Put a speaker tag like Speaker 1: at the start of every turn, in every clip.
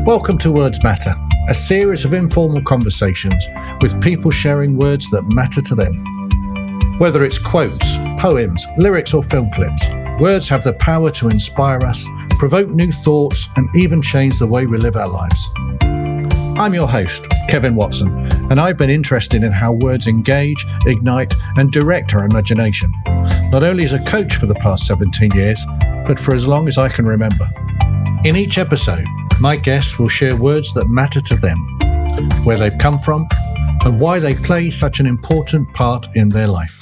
Speaker 1: Welcome to Words Matter, a series of informal conversations with people sharing words that matter to them. Whether it's quotes, poems, lyrics or film clips, words have the power to inspire us, provoke new thoughts and even change the way we live our lives. I'm your host, Kevin Watson, and I've been interested in how words engage, ignite and direct our imagination, not only as a coach for the past 17 years, but for as long as I can remember. In each episode, my guests will share words that matter to them, where they've come from, and why they play such an important part in their life.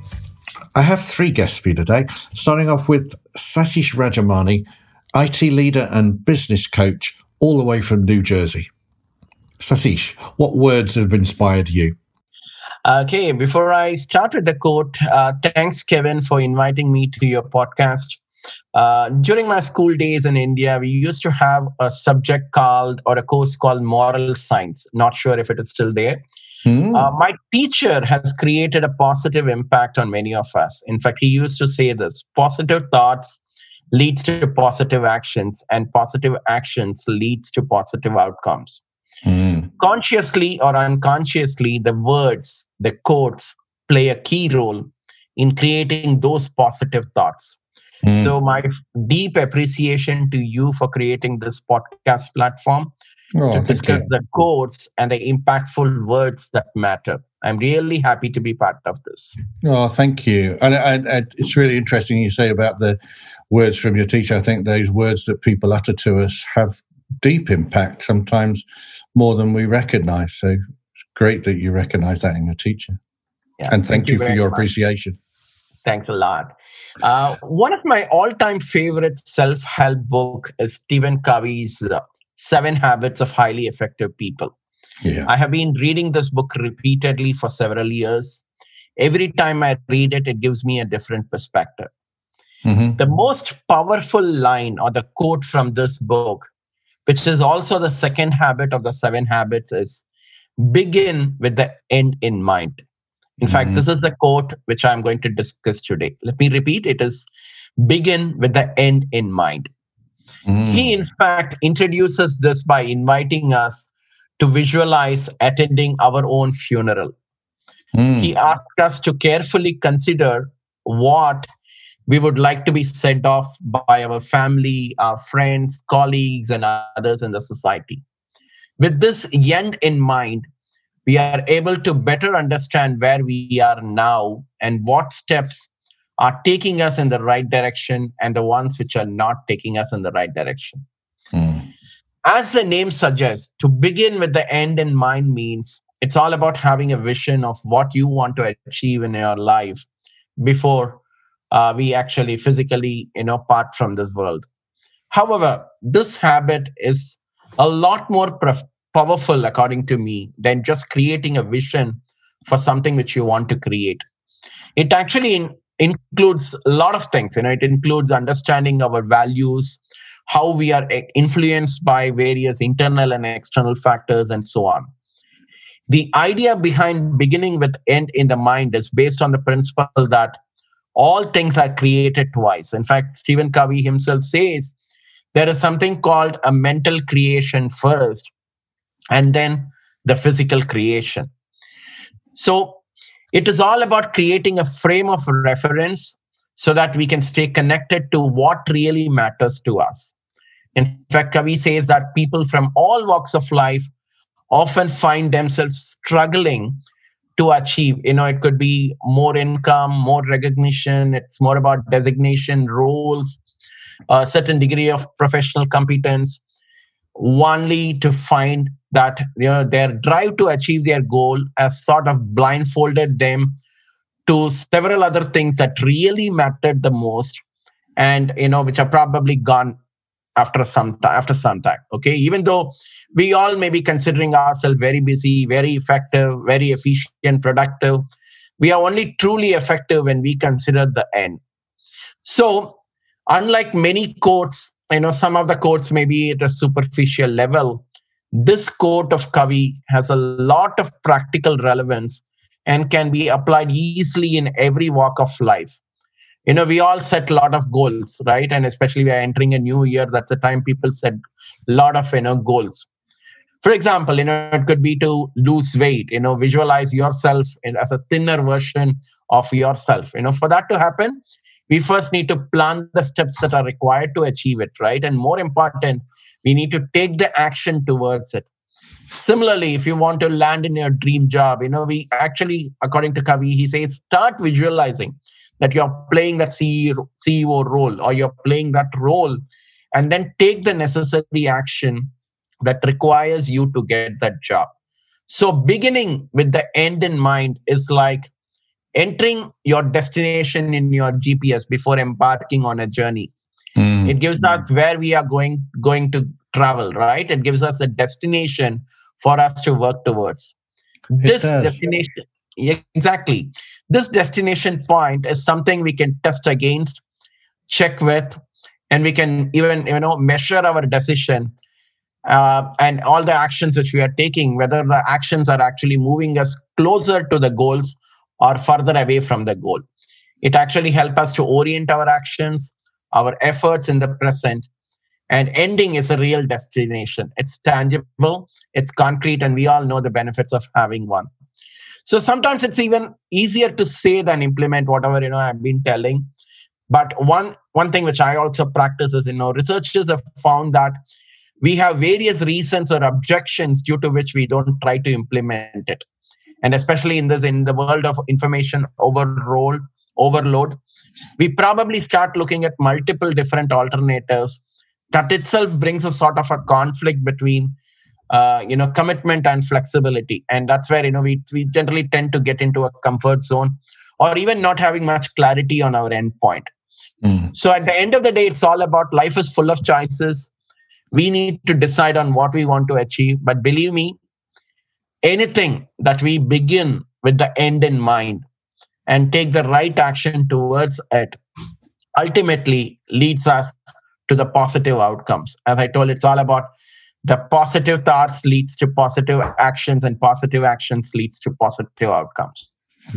Speaker 1: I have three guests for you today, starting off with Satish Rajamani, IT leader and business coach, all the way from New Jersey. Satish, what words have inspired you?
Speaker 2: Okay, before I start with the quote, thanks, Kevin, for inviting me to your podcast. During my school days in India, we used to have a subject called, or a course called moral science. Not sure if it is still there. My teacher has created a positive impact on many of us. In fact, he used to say this: positive thoughts leads to positive actions, and positive actions leads to positive outcomes. Consciously or unconsciously, the words, the quotes play a key role in creating those positive thoughts. So my deep appreciation to you for creating this podcast platform to discuss the quotes and the impactful words that matter. I'm really happy to be part of this.
Speaker 1: Oh, thank you. And it's really interesting you say about the words from your teacher. I think those words that people utter to us have deep impact, sometimes more than we recognize. So it's great that you recognize that in your teacher.
Speaker 2: Yeah,
Speaker 1: and thank you for your appreciation.
Speaker 2: Thanks a lot. One of my all-time favorite self-help book is Stephen Covey's 7 Habits of Highly Effective People.
Speaker 1: Yeah.
Speaker 2: I have been reading this book repeatedly for several years. Every time I read it, it gives me a different perspective. The most powerful line or the quote from this book, which is also the second habit of the 7 habits, is begin with the end in mind. In fact, this is the quote which I'm going to discuss today. Let me repeat. It is begin with the end in mind. He, in fact, introduces this by inviting us to visualize attending our own funeral. He asks us to carefully consider what we would like to be sent off by our family, our friends, colleagues, and others in the society. With this end in mind, we are able to better understand where we are now and what steps are taking us in the right direction and the ones which are not taking us in the right direction. As the name suggests, to begin with the end in mind means it's all about having a vision of what you want to achieve in your life before we actually physically, part from this world. However, this habit is a lot more powerful, according to me, than just creating a vision for something which you want to create. It actually includes a lot of things. It includes understanding our values, how we are influenced by various internal and external factors, and so on. The idea behind beginning with end in the mind is based on the principle that all things are created twice. In fact, Stephen Covey himself says there is something called a mental creation first, and then the physical creation. So it is all about creating a frame of reference so that we can stay connected to what really matters to us. In fact, Covey says that people from all walks of life often find themselves struggling to achieve. It could be more income, more recognition. It's more about designation, roles, a certain degree of professional competence, only to find that their drive to achieve their goal has sort of blindfolded them to several other things that really mattered the most, and which are probably gone after some time. Okay, even though we all may be considering ourselves very busy, very effective, very efficient, productive, we are only truly effective when we consider the end. So, unlike many quotes, some of the quotes may be at a superficial level. This quote of Covey has a lot of practical relevance and can be applied easily in every walk of life. We all set a lot of goals, right? And especially we are entering a new year. That's the time people set a lot of, goals. For example, it could be to lose weight, visualize yourself as a thinner version of yourself. For that to happen, we first need to plan the steps that are required to achieve it, right? And more important, we need to take the action towards it. Similarly, if you want to land in your dream job, we actually, according to Kavi, he says, start visualizing that you're playing that CEO role, or you're playing that role, and then take the necessary action that requires you to get that job. So beginning with the end in mind is like entering your destination in your GPS before embarking on a journey. It gives us where we are going to travel, right? It gives us a destination for us to work towards. This destination, exactly. This destination point is something we can test against, check with, and we can even measure our decision and all the actions which we are taking, whether the actions are actually moving us closer to the goals or further away from the goal. It actually helps us to orient our actions, our efforts in the present, and ending is a real destination. It's tangible, it's concrete, and we all know the benefits of having one. So sometimes it's even easier to say than implement whatever I've been telling. But one thing which I also practice is, researchers have found that we have various reasons or objections due to which we don't try to implement it. And especially in the world of information overload, we probably start looking at multiple different alternatives. That itself brings a sort of a conflict between commitment and flexibility. And that's where, we generally tend to get into a comfort zone, or even not having much clarity on our end point. So at the end of the day, it's all about life is full of choices. We need to decide on what we want to achieve. But believe me, anything that we begin with the end in mind and take the right action towards it ultimately leads us to the positive outcomes. As I told, it's all about the positive thoughts leads to positive actions, and positive actions leads to positive outcomes.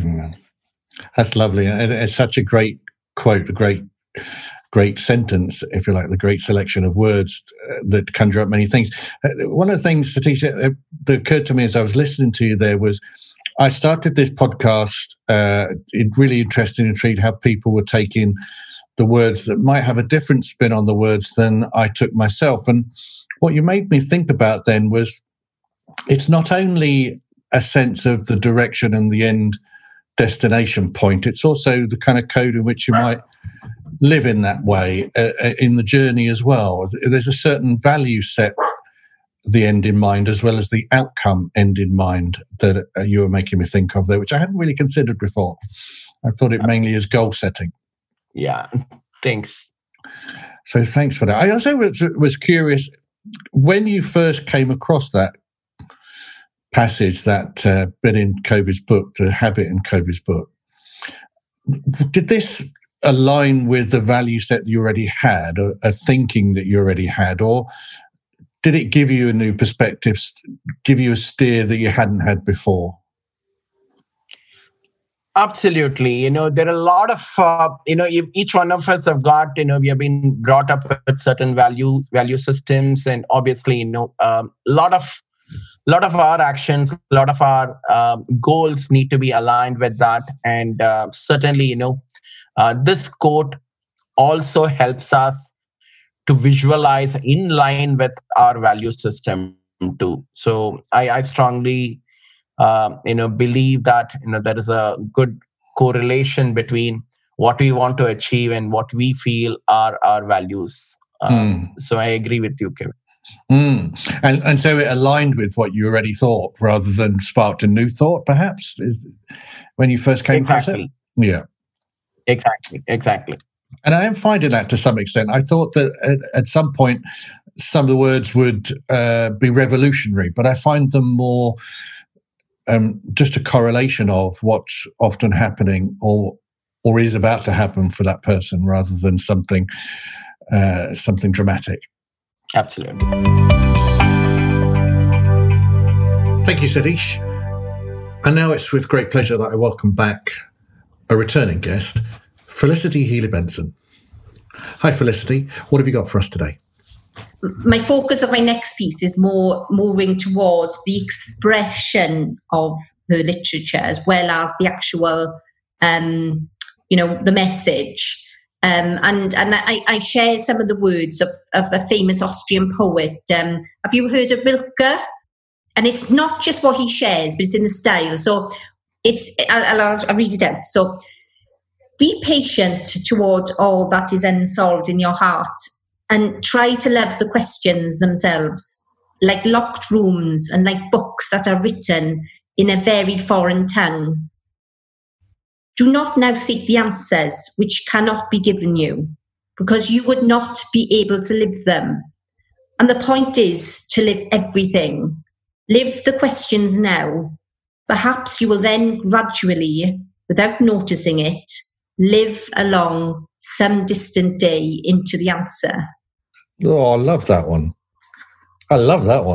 Speaker 1: That's lovely. And it's such a great quote, a great sentence, if you like, the great selection of words that conjure up many things. One of the things, Satish, that occurred to me as I was listening to you there was, I started this podcast, really interested and intrigued how people were taking the words that might have a different spin on the words than I took myself. And what you made me think about then was, it's not only a sense of the direction and the end destination point, it's also the kind of code in which you might live in that way in the journey as well. There's a certain value set, the end in mind, as well as the outcome end in mind, that you were making me think of there, which I hadn't really considered before. I thought it mainly as goal setting.
Speaker 2: Yeah, thanks.
Speaker 1: So thanks for that. I also was curious, when you first came across that passage, that bit in Covey's book, The Habit in Covey's book, did this align with the value set that you already had, a thinking that you already had, or did it give you a new perspective, give you a steer that you hadn't had before?
Speaker 2: Absolutely. There are a lot of, each one of us have got, we have been brought up with certain value systems, and obviously, a lot of our actions, a lot of our goals need to be aligned with that. And certainly, this quote also helps us to visualize in line with our value system too. So I strongly believe that there is a good correlation between what we want to achieve and what we feel are our values. So I agree with you, Kevin.
Speaker 1: And so it aligned with what you already thought, rather than sparked a new thought, perhaps, when you first came across it? Yeah.
Speaker 2: Exactly.
Speaker 1: And I am finding that to some extent. I thought that at some point some of the words would be revolutionary, but I find them more just a correlation of what's often happening or is about to happen for that person, rather than something dramatic.
Speaker 2: Absolutely.
Speaker 1: Thank you, Satish. And now it's with great pleasure that I welcome back a returning guest, Felicity Healy-Benson. Hi, Felicity. What have you got for us today?
Speaker 3: My focus of my next piece is more moving towards the expression of the literature as well as the actual, the message. And I share some of the words of a famous Austrian poet. Have you heard of Rilke? And it's not just what he shares, but it's in the style. So I'll read it out. So, be patient toward all that is unsolved in your heart, and try to love the questions themselves, like locked rooms and like books that are written in a very foreign tongue. Do not now seek the answers which cannot be given you, because you would not be able to live them. And the point is to live everything. Live the questions now. Perhaps you will then gradually, without noticing it, live along some distant day into the answer.
Speaker 1: Oh, I love that one. And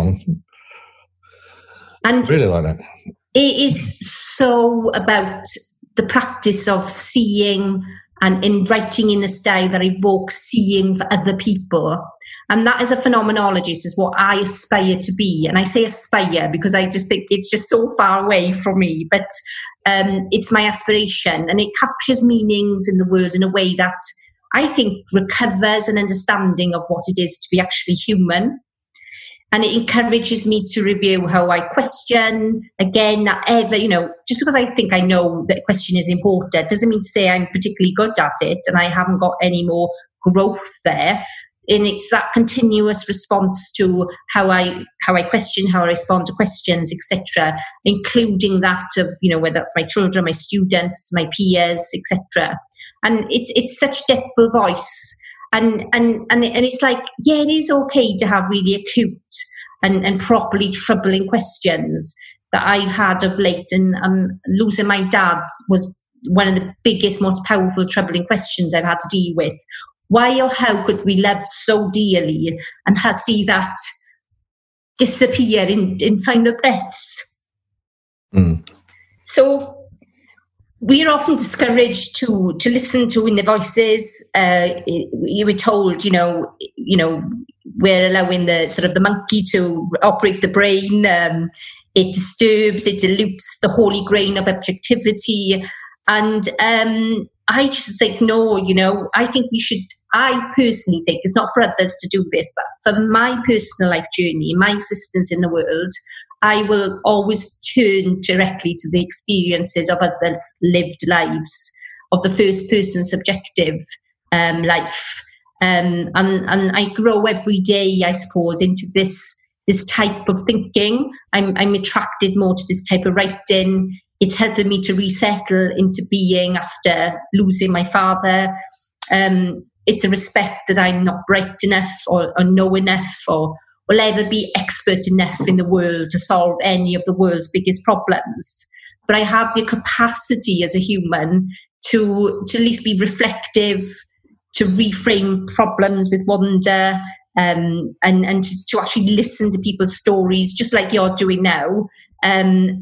Speaker 1: I really like that.
Speaker 3: It is so about the practice of seeing and in writing in a style that evokes seeing for other people. And that as a phenomenologist is what I aspire to be. And I say aspire because I just think it's just so far away from me. But it's my aspiration. And it captures meanings in the world in a way that I think recovers an understanding of what it is to be actually human. And it encourages me to review how I question. Again, not ever, just because I think I know that a question is important doesn't mean to say I'm particularly good at it and I haven't got any more growth there. And it's that continuous response to how I question, how I respond to questions, etc., including that of, whether that's my children, my students, my peers, etc. And it's such depthful voice. And it's like, yeah, it is okay to have really acute and properly troubling questions that I've had of late. And losing my dad was one of the biggest, most powerful, troubling questions I've had to deal with. Why or how could we love so dearly and see that disappear in final breaths? Mm. So we're often discouraged to listen to inner voices. You were told, we're allowing the sort of the monkey to operate the brain. It disturbs, it dilutes the holy grain of objectivity. And I just think, no, I think I personally think it's not for others to do this, but for my personal life journey, my existence in the world, I will always turn directly to the experiences of others' lived lives, of the first person subjective life. And I grow every day, I suppose, into this type of thinking. I'm attracted more to this type of writing. It's helping me to resettle into being after losing my father. It's a respect that I'm not bright enough or know enough or will ever be expert enough in the world to solve any of the world's biggest problems. But I have the capacity as a human to at least be reflective, to reframe problems with wonder, and to actually listen to people's stories, just like you're doing now. And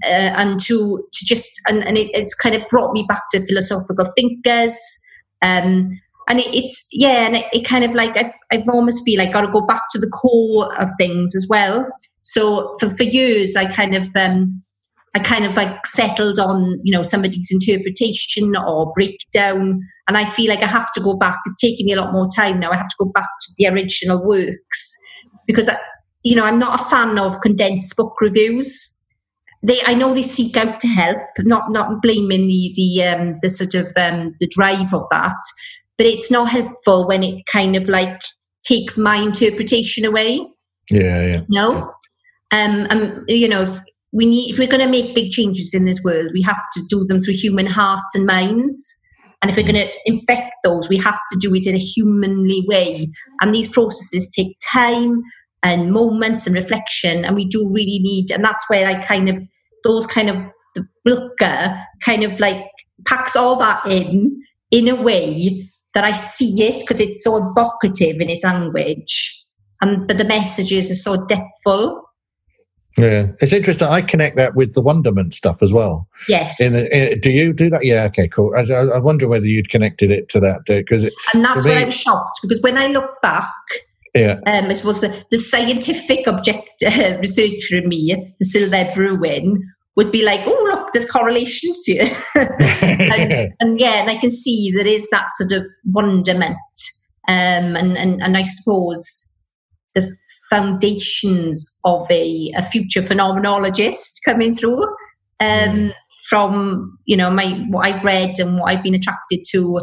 Speaker 3: it's kind of brought me back to philosophical thinkers. And it kind of like I've almost feel like got to go back to the core of things as well. So for years, I kind of like settled on somebody's interpretation or breakdown, and I feel like I have to go back. It's taking me a lot more time now. I have to go back to the original works because I'm not a fan of condensed book reviews. I know they seek out to help, not blaming the sort of the drive of that. But it's not helpful when it kind of like takes my interpretation away.
Speaker 1: Yeah.
Speaker 3: If we're going to make big changes in this world, we have to do them through human hearts and minds. And if we're going to infect those, we have to do it in a humanly way. And these processes take time and moments and reflection. And we do really need, and that's where the Rilke kind of like packs all that in a way that I see it because it's so evocative in its language, but the messages are so depthful.
Speaker 1: Yeah, it's interesting. I connect that with the wonderment stuff as well.
Speaker 3: Yes.
Speaker 1: Do you do that? Yeah. Okay. Cool. I wonder whether you'd connected it to that
Speaker 3: and that's where I was shocked, because when I look back, I suppose the scientific researcher in me, the Sylvia Bruin, would be like, "Oh, look, there's correlations here," and I can see there is that sort of wonderment, and I suppose the foundations of a future phenomenologist coming through from what I've read and what I've been attracted to.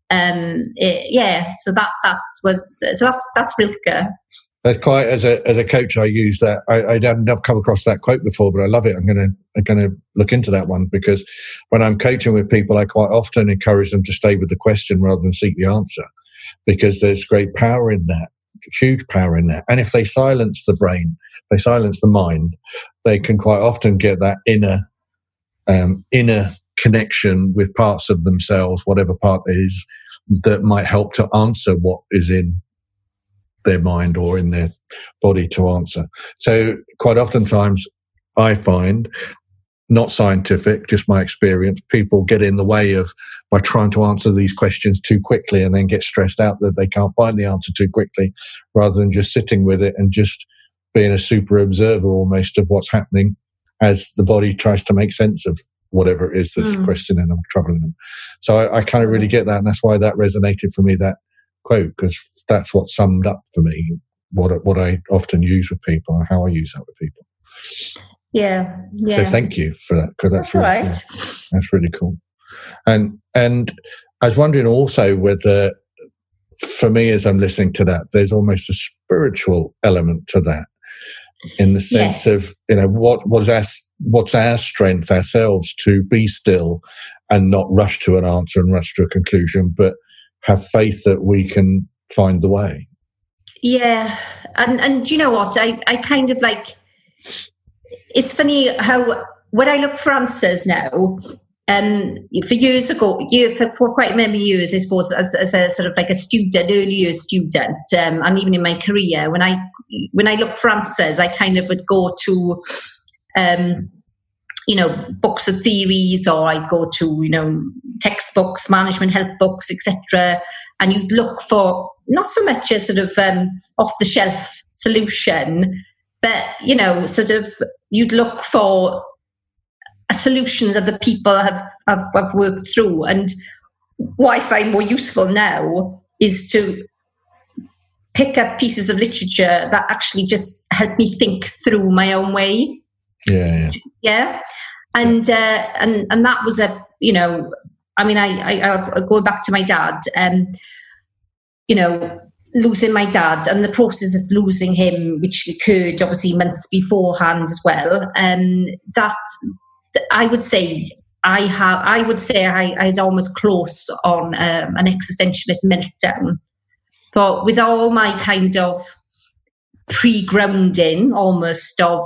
Speaker 3: So that's Rilke.
Speaker 1: That's quite, as a coach, I use that. I haven't come across that quote before, but I love it. I'm gonna look into that one, because when I'm coaching with people, I quite often encourage them to stay with the question rather than seek the answer, because there's great power in that. Huge power in that. And if they silence the brain, they silence the mind, they can quite often get that inner connection with parts of themselves, whatever part it is, that might help to answer what is in their mind or in their body to answer. So quite oftentimes I find, not scientific, just my experience, people get in the way by trying to answer these questions too quickly, and then get stressed out that they can't find the answer too quickly, rather than just sitting with it and just being a super observer almost of what's happening as the body tries to make sense of whatever it is that's questioning them, troubling them. So I kind of really get that, and that's why that resonated for me, that quote, because that's what summed up for me what I often use with people and how I use that with people.
Speaker 3: Yeah.
Speaker 1: So thank you for that, because that's really cool. That's really cool. And I was wondering also whether, for me, as I'm listening to that, there's almost a spiritual element to that, in the sense of, what's our strength ourselves to be still and not rush to an answer and rush to a conclusion, but have faith that we can find the way. Yeah.
Speaker 3: And you know what? I kind of like, it's funny how when I look for answers now, for years ago, for quite many years, I suppose, as a sort of like a student, early years student, and even in my career, when I look for answers, I kind of would go to, books of theories, or I'd go to, textbooks, management help books, etc. And you'd look for not so much a sort of off-the-shelf solution, but, sort of you'd look for solutions that the people have worked through. And what I find more useful now is to pick up pieces of literature that actually just help me think through my own way. Yeah. And that was I go back to my dad, losing my dad and the process of losing him, which occurred obviously months beforehand as well. That I would say I was almost close on an existentialist meltdown. But with all my kind of pre-grounding almost of,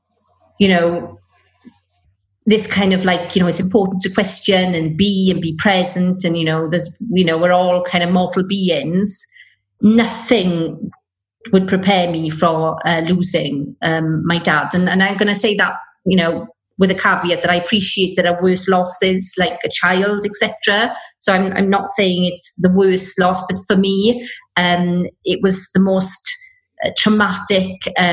Speaker 3: this kind of like, it's important to question and be present. And, we're all kind of mortal beings. Nothing would prepare me for losing my dad. And I'm going to say that, with a caveat that I appreciate there are worse losses, like a child, etc. So I'm not saying it's the worst loss, but for me, it was the most traumatic.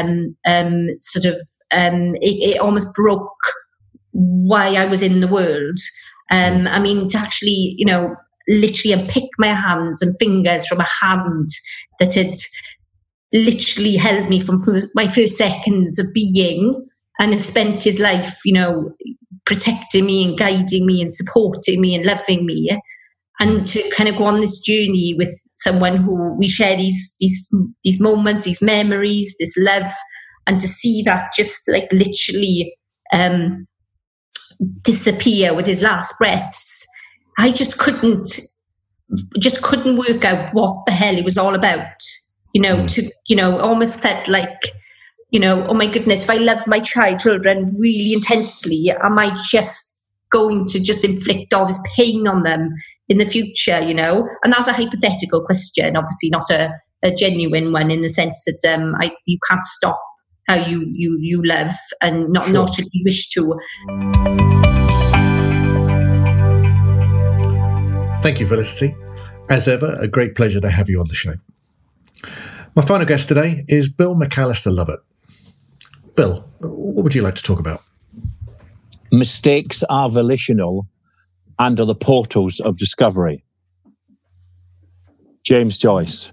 Speaker 3: It almost broke why I was in the world. To actually, literally unpick my hands and fingers from a hand that had literally held me from my first seconds of being, and has spent his life, protecting me and guiding me and supporting me and loving me, and to kind of go on this journey with someone who we share these moments, these memories, this love, and to see that just like literally disappear with his last breaths. I just couldn't work out what the hell it was all about. Almost felt like, oh my goodness, if I love my children really intensely, am I just going to just inflict all this pain on them in the future, And that's a hypothetical question, obviously not a genuine one, in the sense that you can't stop how you love and not if you wish to.
Speaker 1: Thank you, Felicity. As ever, a great pleasure to have you on the show. My final guest today is Bill McAllister Lovett. Bill, what would you like to talk about?
Speaker 4: Mistakes are volitional and are the portals of discovery. James Joyce.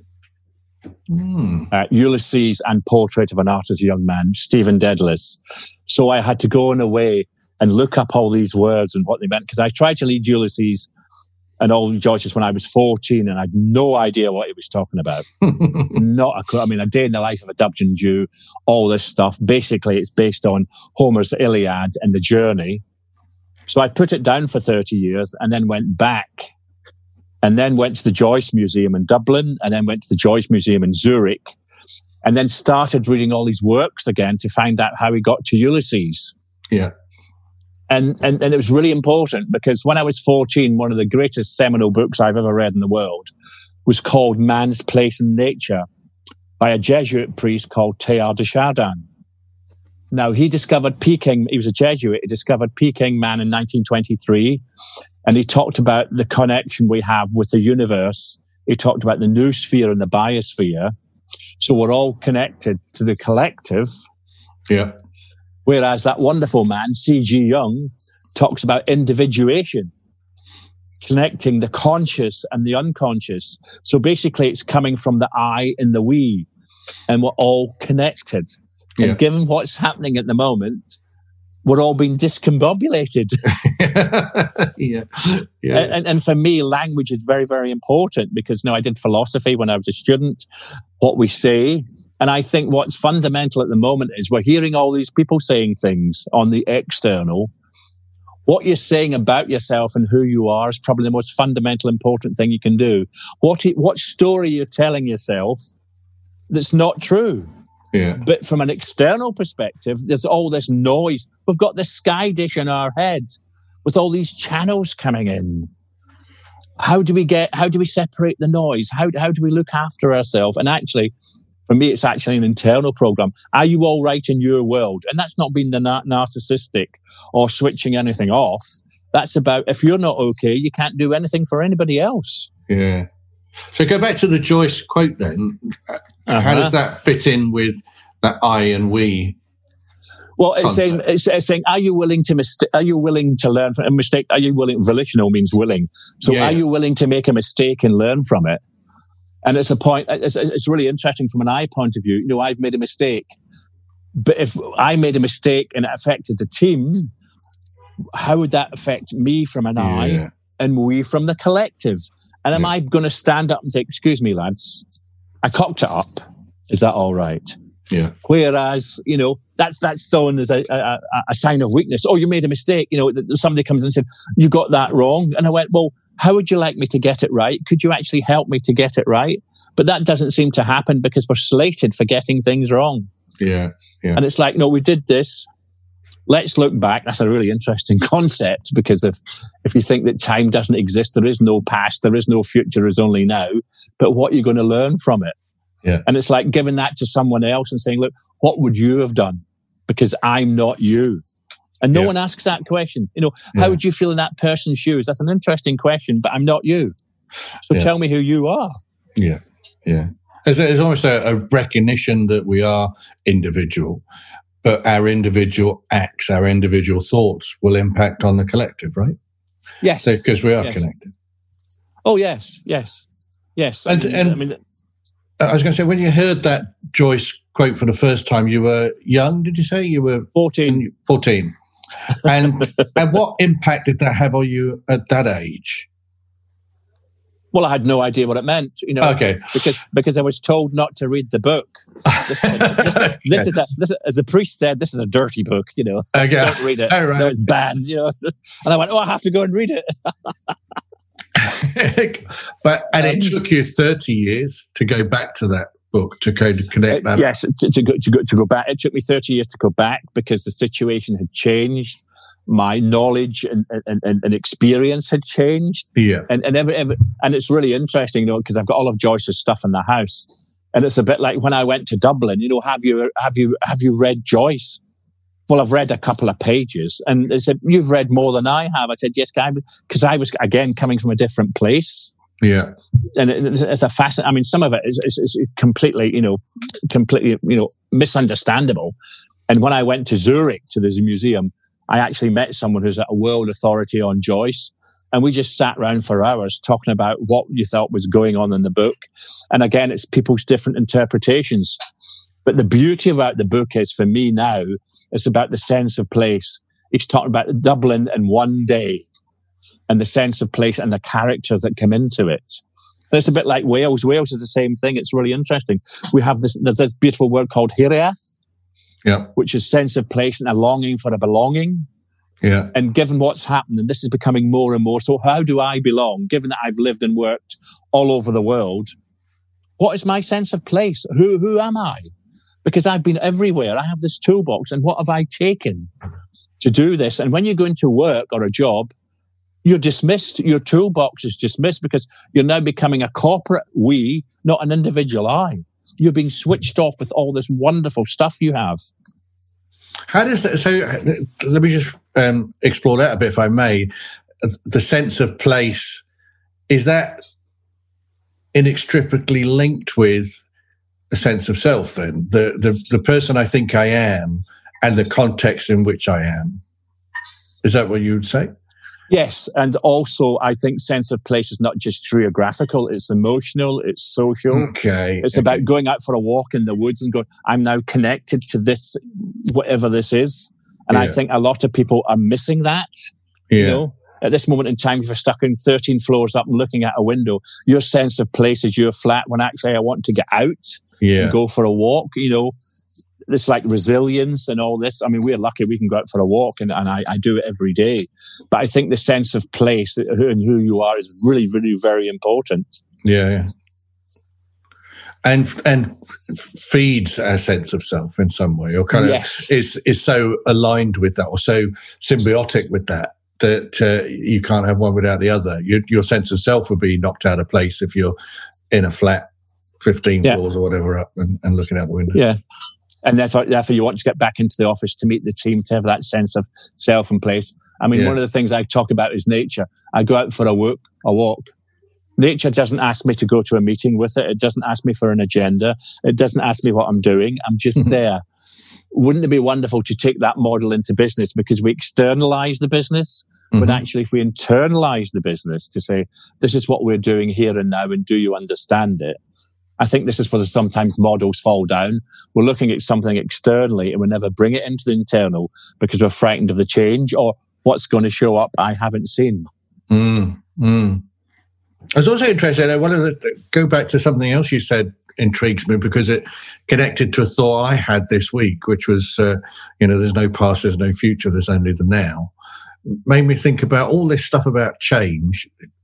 Speaker 4: Ulysses and Portrait of an Art as a Young Man, Stephen Dedalus. So I had to go in a way and look up all these words and what they meant, because I tried to read Ulysses and all Joyce's when I was 14, and I had no idea what he was talking about. A day in the life of a Dubjan Jew, all this stuff. Basically, it's based on Homer's Iliad and the journey. So I put it down for 30 years and then went back. And then went to the Joyce Museum in Dublin, and then went to the Joyce Museum in Zurich, and then started reading all these works again to find out how he got to Ulysses.
Speaker 1: Yeah.
Speaker 4: And it was really important, because when I was 14, one of the greatest seminal books I've ever read in the world was called Man's Place in Nature by a Jesuit priest called Teilhard de Chardin. Now, he discovered Peking. He was a Jesuit. He discovered Peking Man in 1923. And he talked about the connection we have with the universe. He talked about the noosphere and the biosphere. So we're all connected to the collective.
Speaker 1: Yeah.
Speaker 4: Whereas that wonderful man, C.G. Jung, talks about individuation, connecting the conscious and the unconscious. So basically, it's coming from the I and the we, and we're all connected. And given what's happening at the moment, we're all being discombobulated. And for me, language is very, very important, because I did philosophy when I was a student, what we say. And I think what's fundamental at the moment is we're hearing all these people saying things on the external. What you're saying about yourself and who you are is probably the most fundamental, important thing you can do. What story you're telling yourself that's not true.
Speaker 1: Yeah.
Speaker 4: But from an external perspective, there's all this noise. We've got this sky dish in our head with all these channels coming in. How do we separate the noise? How do we look after ourselves? And actually, for me, it's actually an internal program. Are you all right in your world? And that's not being the narcissistic or switching anything off. That's about, if you're not okay, you can't do anything for anybody else.
Speaker 1: Yeah. So go back to the Joyce quote then. How does that fit in with that I and we?
Speaker 4: Well, it's saying, are you willing to learn from a mistake? Are you willing? Volitional means willing. So are you willing to make a mistake and learn from it? And it's a point. It's really interesting from an I point of view. I've made a mistake, but if I made a mistake and it affected the team, how would that affect me from an I and we from the collective? And am I going to stand up and say, "Excuse me, lads, I cocked it up. Is that all right?"
Speaker 1: Yeah.
Speaker 4: Whereas, that's shown as a sign of weakness. Oh, you made a mistake. Somebody comes and said, "You got that wrong." And I went, "Well, how would you like me to get it right? Could you actually help me to get it right?" But that doesn't seem to happen, because we're slated for getting things wrong.
Speaker 1: Yeah.
Speaker 4: And it's like, no, we did this. Let's look back. That's a really interesting concept, because if you think that time doesn't exist, there is no past, there is no future, there is only now. But what are you going to learn from it?
Speaker 1: Yeah.
Speaker 4: And it's like giving that to someone else and saying, "Look, what would you have done? Because I'm not you." And no one asks that question. How would you feel in that person's shoes? That's an interesting question, but I'm not you. So tell me who you are.
Speaker 1: Yeah. Yeah. There's almost a recognition that we are individual, but our individual acts, our individual thoughts will impact on the collective, right?
Speaker 4: Yes.
Speaker 1: Because we are connected.
Speaker 4: Oh, yes.
Speaker 1: And I was going to say, when you heard that Joyce quote for the first time, you were young, did you say? You were
Speaker 4: 14.
Speaker 1: 14. And what impact did that have on you at that age?
Speaker 4: Well, I had no idea what it meant,
Speaker 1: Okay.
Speaker 4: Because I was told not to read the book. This is as the priest said, this is a dirty book,
Speaker 1: Okay.
Speaker 4: Don't read it.
Speaker 1: Oh, right.
Speaker 4: No, it's banned, And I went, I have to go and read it.
Speaker 1: And it took you 30 years to go back to that book, to connect that.
Speaker 4: Yes, to go back. It took me 30 years to go back, because the situation had changed. My knowledge and experience had changed.
Speaker 1: Yeah.
Speaker 4: And it's really interesting, because I've got all of Joyce's stuff in the house. And it's a bit like when I went to Dublin, have you read Joyce? Well, I've read a couple of pages. And they said, you've read more than I have. I said, yes, because I was, again, coming from a different place.
Speaker 1: Yeah.
Speaker 4: And it's a fascinating, I mean, some of it is completely, misunderstandable. And when I went to Zurich, to this museum, I actually met someone who's a world authority on Joyce. And we just sat around for hours talking about what you thought was going on in the book. And again, it's people's different interpretations. But the beauty about the book is, for me now, it's about the sense of place. He's talking about Dublin in one day and the sense of place and the characters that come into it. And it's a bit like Wales. Wales is the same thing. It's really interesting. We have there's this beautiful word called hiriath, which is sense of place and a longing for a belonging.
Speaker 1: Yeah.
Speaker 4: And given what's happened, and this is becoming more and more, so how do I belong? Given that I've lived and worked all over the world, what is my sense of place? Who am I? Because I've been everywhere. I have this toolbox, and what have I taken to do this? And when you go into work or a job, you're dismissed. Your toolbox is dismissed because you're now becoming a corporate we, not an individual I. You're being switched off with all this wonderful stuff you have.
Speaker 1: How does that? So let me just explore that a bit, if I may. The sense of place, is that inextricably linked with a sense of self? Then the person I think I am and the context in which I am. Is that what you would say?
Speaker 4: Yes, and also I think sense of place is not just geographical, it's emotional, it's social.
Speaker 1: Okay.
Speaker 4: It's about going out for a walk in the woods and going, I'm now connected to this, whatever this is. And I think a lot of people are missing that. At this moment in time, if you're stuck in 13 floors up and looking at a window, your sense of place is your flat when actually I want to get out and go for a walk, It's like resilience and all this. I mean, we're lucky we can go out for a walk, and I do it every day. But I think the sense of place and who you are is really, really very important.
Speaker 1: Yeah. And feeds our sense of self in some way, or kind of is so aligned with that, or so symbiotic with that you can't have one without the other. Your sense of self would be knocked out of place if you're in a flat 15 floors or whatever up and looking out the window. Yeah.
Speaker 4: And therefore, you want to get back into the office to meet the team, to have that sense of self and place. I mean, one of the things I talk about is nature. I go out for a walk. Nature doesn't ask me to go to a meeting with it. It doesn't ask me for an agenda. It doesn't ask me what I'm doing. I'm just there. Wouldn't it be wonderful to take that model into business? Because we externalize the business, but actually if we internalize the business to say, this is what we're doing here and now, and do you understand it? I think this is where sometimes models fall down. We're looking at something externally and we never bring it into the internal because we're frightened of the change or what's going to show up I haven't seen.
Speaker 1: I was also interested, I wanted to go back to something else you said intrigues me because it connected to a thought I had this week, which was, there's no past, there's no future, there's only the now. Made me think about all this stuff about change.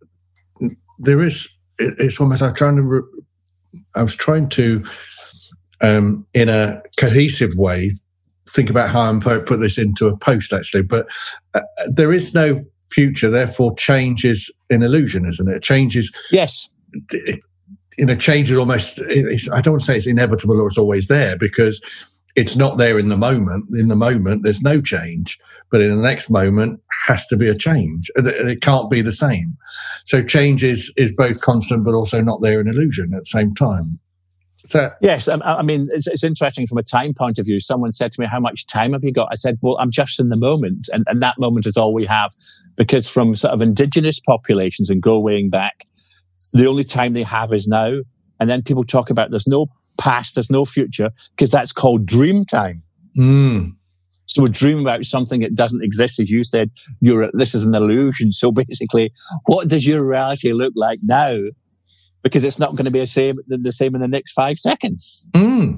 Speaker 1: It's almost like I was trying to, in a cohesive way, think about how I'm put this into a post, actually. But there is no future, therefore change is an illusion, isn't it? Change is...
Speaker 4: Yes.
Speaker 1: Change is almost... I don't want to say it's inevitable or it's always there, because it's not there in the moment. In the moment, there's no change. But in the next moment, has to be a change. It can't be the same. So change is both constant but also not there in illusion at the same time.
Speaker 4: Yes, I mean, it's interesting from a time point of view. Someone said to me, how much time have you got? I said, well, I'm just in the moment. And that moment is all we have. Because from sort of indigenous populations and going back, the only time they have is now. And then people talk about there's no past, there's no future, because that's called dream time. So we're dreaming about something that doesn't exist. As you said, this is an illusion. So basically, what does your reality look like now? Because it's not going to be the same in the next 5 seconds.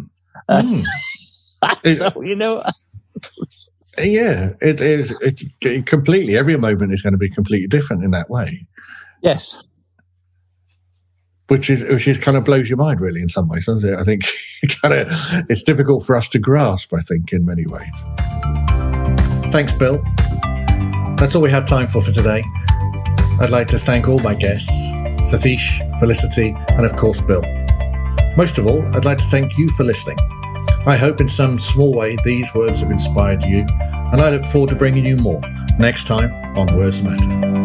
Speaker 4: So,
Speaker 1: Yeah, it is. It's completely, every moment is going to be completely different in that way.
Speaker 4: Yes.
Speaker 1: Which is kind of blows your mind, really, in some ways, doesn't it? I think it's difficult for us to grasp, I think, in many ways. Thanks, Bill. That's all we have time for today. I'd like to thank all my guests, Satish, Felicity, and of course, Bill. Most of all, I'd like to thank you for listening. I hope in some small way these words have inspired you, and I look forward to bringing you more next time on Words Matter.